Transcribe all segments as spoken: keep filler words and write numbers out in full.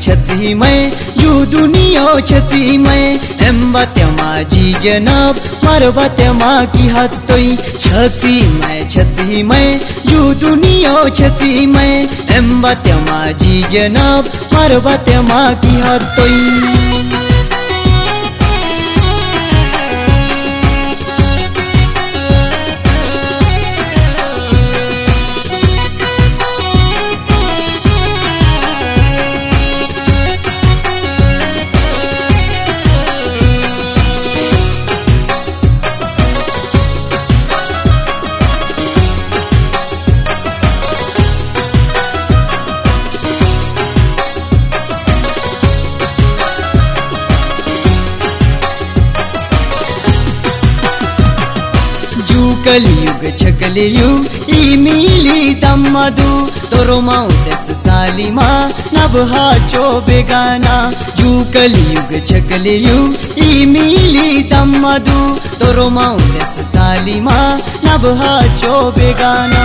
छची मैं जू दुनिया छची मैं एम बत्यामा जी जनाब मार बत्यामा की हत्तोई छची मैं छची मैं जू दुनिया छची मैं एम बत्यामा जी जनाब मार बत्यामा की हत्तोई कलियुग छकलियुग इमिली दम्मदु तोरो मौदस चालीमा नभहा चो बेगाना जू कलियुग छकलियुग इमिली दम्मदु तोरो मौदस चालीमा नभहा चो बेगाना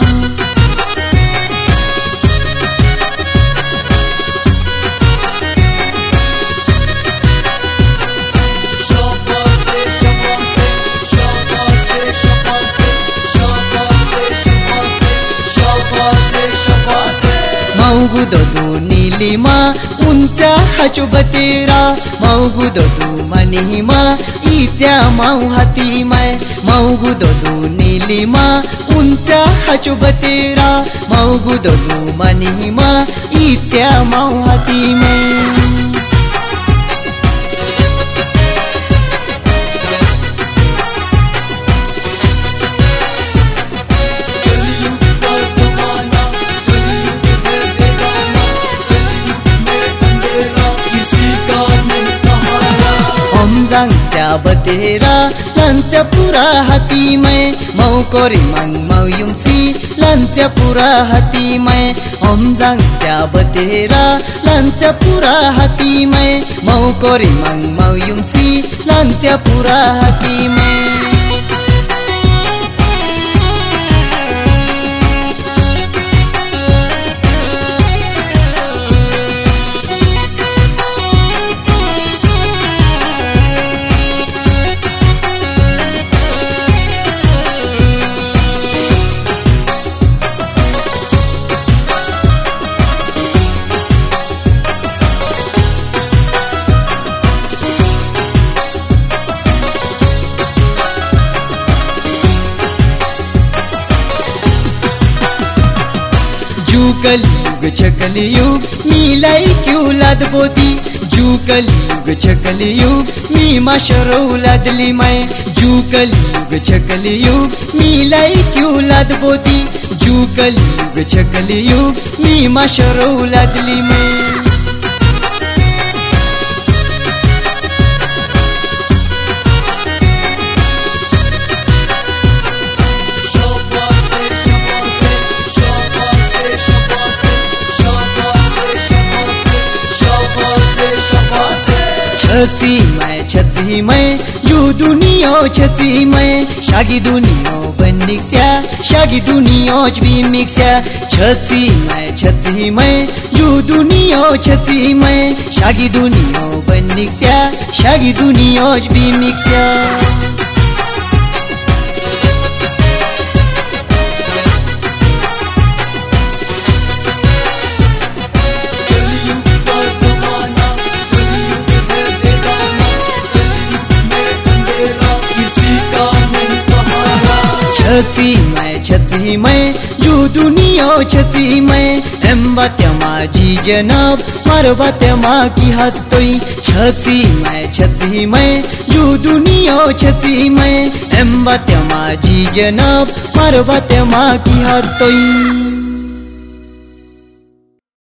मौगुदो नीलिमा उंचा हचु बतेरा मौगुदो मनिमा ईचा मऊ हती मैं मौगुदो नीलिमा उंचा हचु बतेरा मौगुदो मनिमा ईचा मऊ हती मैं बतेरा लंच पूरा हती मैं मऊ कोरी मंग मऊ युमसी लंच पूरा हती मैं हम जंगचा बतेरा लंच पूरा हती मैं मऊ कोरी मंग मऊ युमसी लंच पूरा हती मैं जू कलियुग छकलियुग मिलाई क्यों लद बोती जू कलियुग छकलियुग मी माशरो लदली मैं जू कलियुग छकलियुग मिलाई क्यों लद बोती जू कलियुग छकलियुग मी माशरो लदली मैं छची मैं छची मैं जू दुनिया छची मैं शागी दुनिया बनिक्स्या शागी दुनिया भी मिक्स्या छची मैं छची मैं जू दुनिया छची मैं शागी दुनिया बनिक्स्या शागी दुनिया भी मिक्स्या छची मैं छची मैं जू दुनिया छची मैं एम बत्यामा जी जनाब मार बत्यामा की हत्तोई छची मैं छची मैं जू दुनिया छची मैं एम बत्यामा जी जनाब मार बत्यामा की हत्तोई।